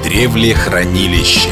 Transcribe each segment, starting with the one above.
Древлехранилище.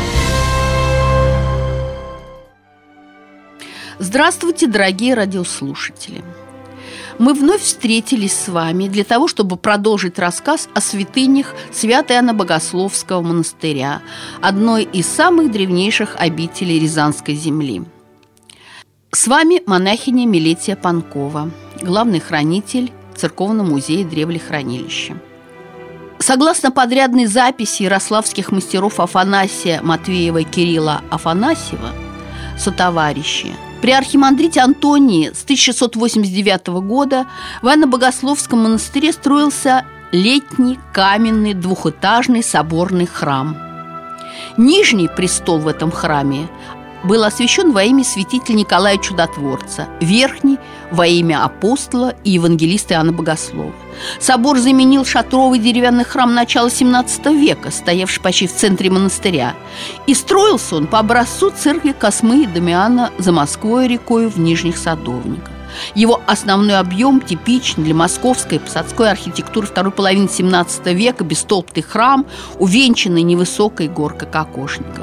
Здравствуйте, дорогие радиослушатели! Мы вновь встретились с вами для того, чтобы продолжить рассказ о святынях Свято-Иоанна Богословского монастыря, одной из самых древнейших обителей Рязанской земли. С вами монахиня Милетия Панкова, главный хранитель Церковного музея Древлехранилища. Согласно подрядной записи ярославских мастеров Афанасия Матвеева и Кирилла Афанасьева, сотоварищи, при архимандрите Антонии с 1689 года в Иоанно-Богословском монастыре строился летний каменный двухэтажный соборный храм. Нижний престол в этом храме был освящен во имя святителя Николая Чудотворца, верхний – во имя апостола и евангелиста Иоанна Богослова. Собор заменил шатровый деревянный храм начала XVII века, стоявший почти в центре монастыря. И строился он по образцу церкви Космы и Дамиана за Москвой рекой в Нижних Садовниках. Его основной объем типичен для московской и посадской архитектуры второй половины XVII века, бестолбный храм, увенчанный невысокой горкой кокошников.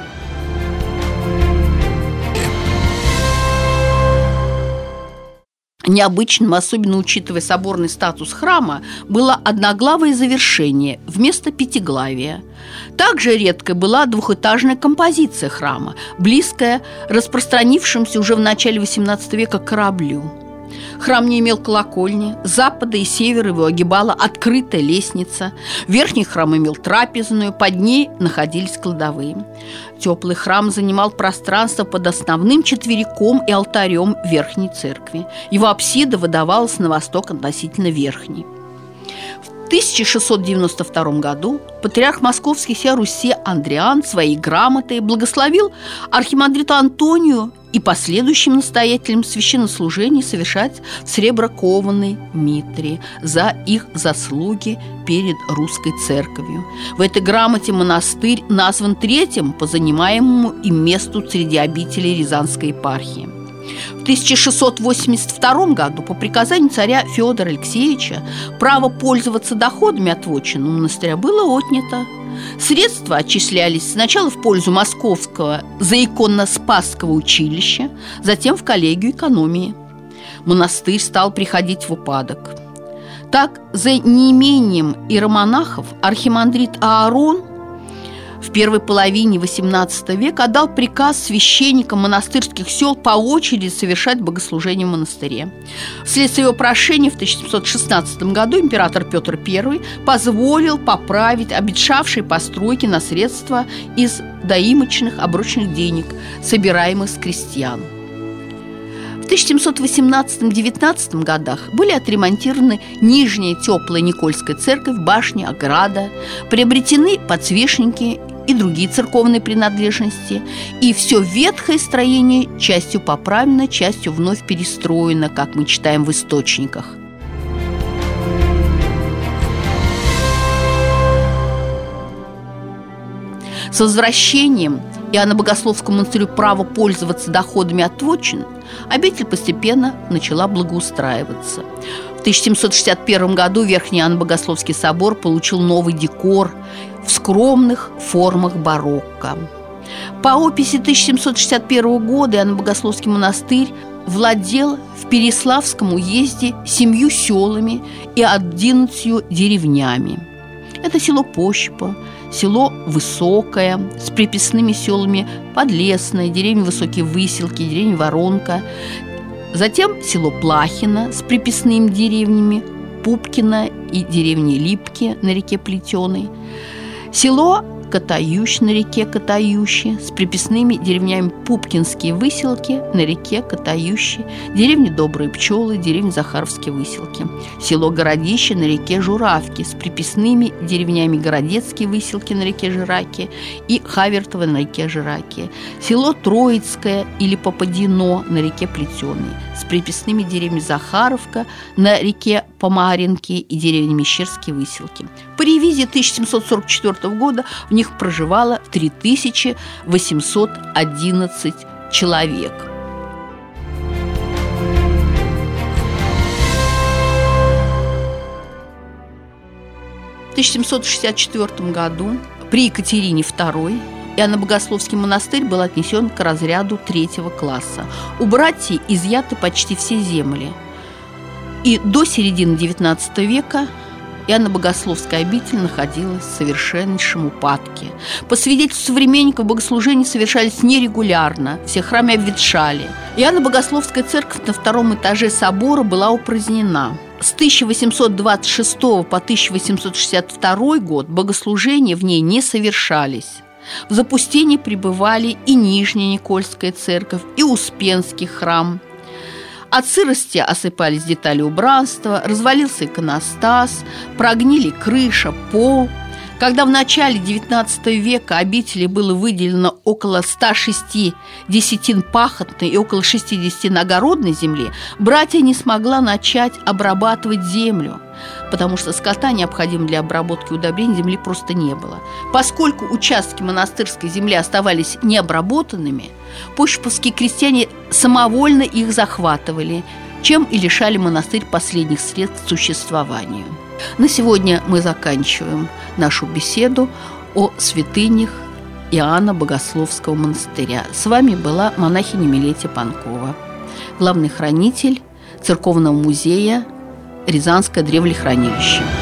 Необычным, особенно учитывая соборный статус храма, было одноглавое завершение вместо пятиглавия. Также редкой была двухэтажная композиция храма, близкая распространившимся уже в начале XVIII века кораблю. Храм не имел колокольни, с запада и севера его огибала открытая лестница. Верхний храм имел трапезную, под ней находились кладовые. Теплый храм занимал пространство под основным четвериком и алтарем верхней церкви. Его апсида выдавалась на восток относительно верхней. В 1692 году патриарх Московский всея Руси Андриан своей грамотой благословил архимандриту Антонию и последующим настоятелям священнослужений совершать в среброкованной митре за их заслуги перед русской церковью. В этой грамоте монастырь назван третьим по занимаемому им месту среди обителей Рязанской епархии. В 1682 году по приказанию царя Федора Алексеевича право пользоваться доходами от вотчины монастыря было отнято. Средства отчислялись сначала в пользу Московского заиконно-спасского училища, затем в коллегию экономии. Монастырь стал приходить в упадок. Так, за неимением иеромонахов архимандрит Аарон в первой половине XVIII века отдал приказ священникам монастырских сел по очереди совершать богослужение в монастыре. Вследствие его прошения в 1716 году император Петр I позволил поправить обветшавшие постройки на средства из доимочных оброчных денег, собираемых с крестьян. В 1718-19 годах были отремонтированы нижняя теплая Никольская церковь, башня, ограда, приобретены подсвечники и другие церковные принадлежности, и все ветхое строение частью поправлено, частью вновь перестроено, как мы читаем в источниках. С возвращением Иоанно-Богословскому монастырю право пользоваться доходами от вотчин обитель постепенно начала благоустраиваться. В 1761 году Верхний Иоанно-Богословский собор получил новый декор в скромных формах барокко. По описи 1761 года Иоанно-Богословский монастырь владел в Переславском уезде 7 селами и 11 деревнями. Это село Пощепа, село Высокое с приписными селами Подлесное, деревня Высокие Выселки, деревня Воронка. Затем село Плахино с приписными деревнями Пупкино и деревней Липки на реке Плетеной. Село Катающ на реке Катающи с приписными деревнями Пупкинские Выселки на реке Катающи, деревня Добрые Пчелы, деревня Захаровские Выселки, село Городище на реке Журавки с приписными деревнями Городецкие Выселки на реке Жираки и Хавертово на реке Жираки, село Троицкое или Попадино на реке Плетеной с приписными деревнями Захаровка на реке Помаренки и деревня Мещерские Выселки. По ревизии 1744 года в них проживало 3811 человек. В 1764 году При Екатерине II Иоанно-Богословский монастырь был отнесен к разряду 3-го класса. У братьев изъяты почти все земли. И до середины XIX века Иоанно-Богословская обитель находилась в совершеннейшем упадке. По свидетельству современников, богослужения совершались нерегулярно, все храмы обветшали. Иоанно-Богословская церковь на 2-м этаже собора была упразднена. С 1826 по 1862 год богослужения в ней не совершались. В запустении пребывали и Нижняя Никольская церковь, и Успенский храм. От сырости осыпались детали убранства, развалился иконостас, прогнили крыша, пол. Когда в начале XIX века обители было выделено около 106 десятин пахотной и около 60 нагородной земли, братья не смогла начать обрабатывать землю, потому что скота, необходимого для обработки удобрений, земли просто не было. Поскольку участки монастырской земли оставались необработанными, пощеповские крестьяне самовольно их захватывали, чем и лишали монастырь последних средств к существованию. На сегодня мы заканчиваем нашу беседу о святынях Иоанна Богословского монастыря. С вами была монахиня Милетия Панкова, главный хранитель Церковного музея Рязанское древлехранилище.